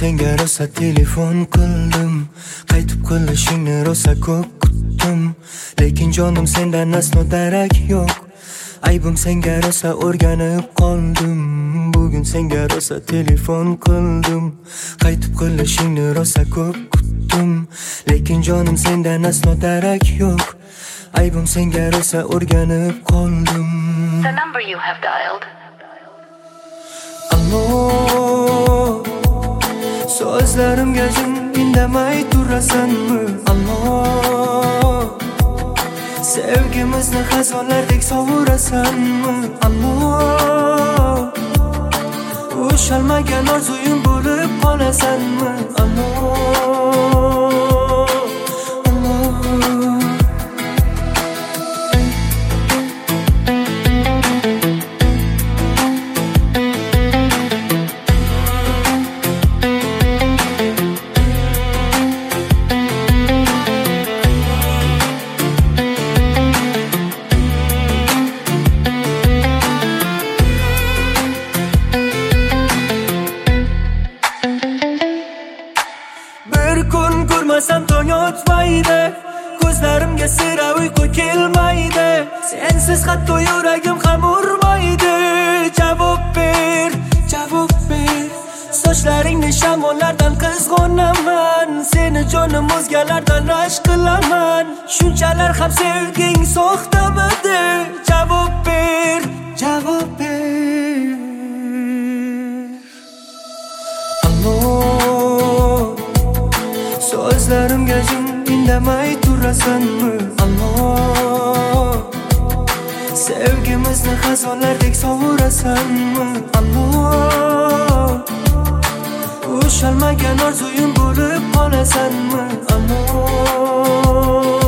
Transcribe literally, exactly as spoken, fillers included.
senga rosa telefon qildim, qaytib qilishingni rosa ko'p kutdim, lekin jonim sendan aslo darak yo'q. Aybim senga rosa o'rganib qoldim, bugun senga rosa telefon qildim, qaytib qilishingni rosa ko'p kutdim, lekin jonim sendan aslo darak yo'q. Aybim senga rosa o'rganib qoldim. The number you have dialed. Allo, so'zlarimga jim indamay turasanmi? Allo, sevgimizni xazonlardek sovurasanmi? Allo, ushalmagan orzuyim bo'lib qolasanmi? Allo, ko'rmasam tong otmaydi, ko'zlarimga sira uyqu kelmaydi, sensiz hatto yuragim ham urmaydi. Javob ber, javob ber, sochlaringni shamollardan qizg'onaman, seni jonim o'zgalardan rashk qilaman, shunchalar ham sevging soxtamidi? Javob ber, javob ber. Allo, so'zlarimga jim indamay turasanmi? Allo, sevgimizni xazonlardek sovurasanmi? Allo, ushalmagan orzuyim bo'lib qolasanmi? Allo.